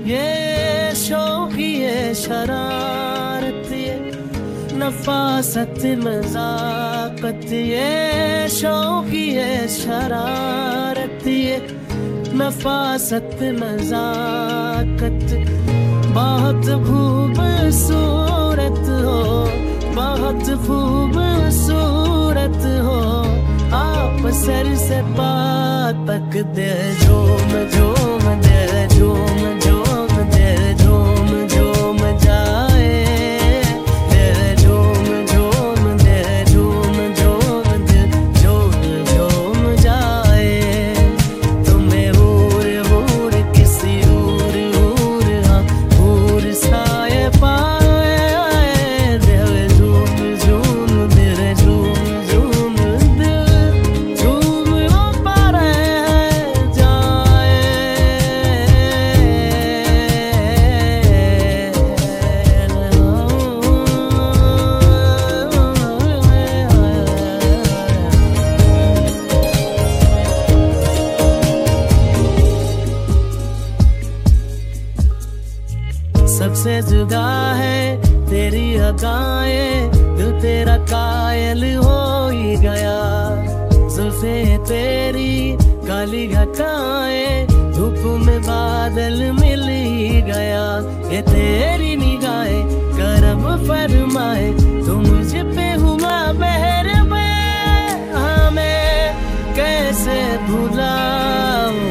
ये शौक, ये शरारत, ये नफासत नजाकत, ये शौक, ये शरारत, ये नफासत नजाकत, बहुत खूबसूरत हो, बहुत खूबसूरत हो। आप सर से पाँव तक दे झूम झूम दे झूम झूम दे झूम झूम जाए, दे झूम झूम दे झूम झूम दे झूम झूम जाए। तुम्हें हूर हूर किसी हूर हूर हाँ हूर साए पाए, दे झूम झूम दे झूम झूम दे झूम पारे जाए। सबसे जुदा है तेरी अदाएं, दिल तेरा कायल हो ही गया। जुल्फे तेरी काली घटाएं, धूप में बादल मिल ही गया। ये तेरी निगाहें करम फरमाए, तो मुझ पे हुआ मेहरबान। हमें कैसे भुलाऊं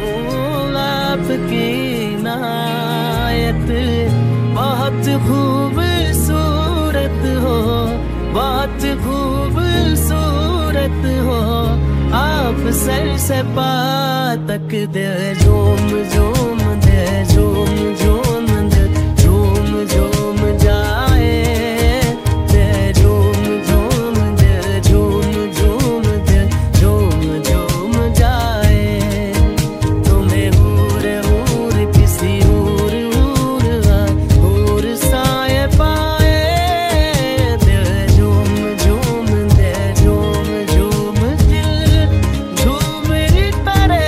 आपकी नायत, बहुत खूबसूरत हो, बहुत खूबसूरत हो। आप सर से पाँव तक दे झूम झूम दे झूम झूम दे झूम झूम जाए, दे झूम झूम दे झूम झूम दे झूम झूम जाए। तुम्हें हूर हूर किसी हूर हूर हूर साए पाए, दे झूम झूम दे झूम झूम दिल झूम परे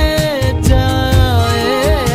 जाए।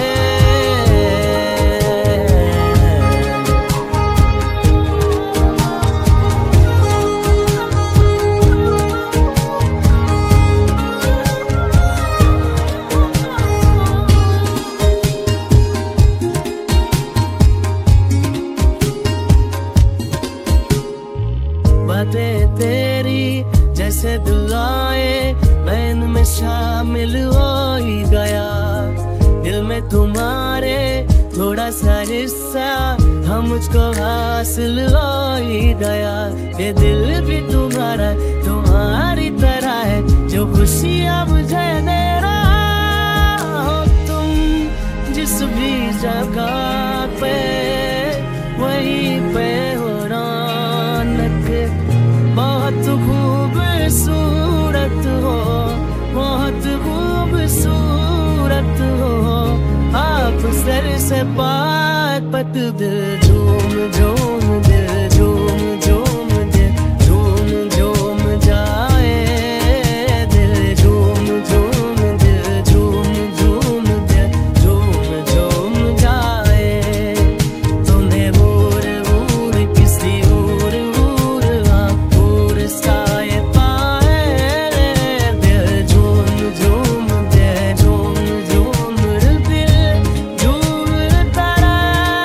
बातें तेरी जैसे दुआएं नैन में शामिल हो ही गया। दिल में तुम्हारे थोड़ा सा हिस्सा हम मुझको हासिल हो ही गया। ये दिल भी तुम्हारा तुम्हारी तरह है, जो खुशियाँ मुझे दे रहा हो तुम। जिस भी जगह पे वहीं पे हो रौनक, बहुत खूबसूरत हो, बहुत खूबसूरत हो। आप सर से पाँव तक दे झूम झूम दे झूम झूम दे झूम झूम जाए, दे झूम झूम दे झूम झूम दे झूम झूम जाए। तुम्हें हूर हूर किसी हूर हूर हाँ हूर साए पाए, दे झूम झूम दे झूम झूम दिल झूम तारा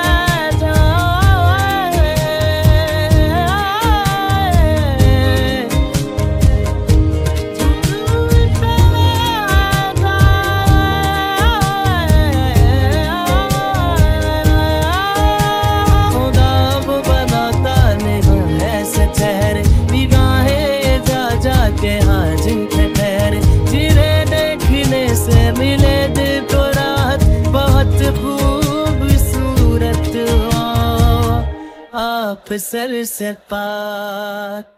जाए। खुदा वो बनाता नहीं ऐसे चेहरे, निगाहें जा जाके हाँ जिनके ठहरे। जिन्हें देखने से मिले दिल को राहत, बहुत खूबसूरत हो। आप सर से पाँव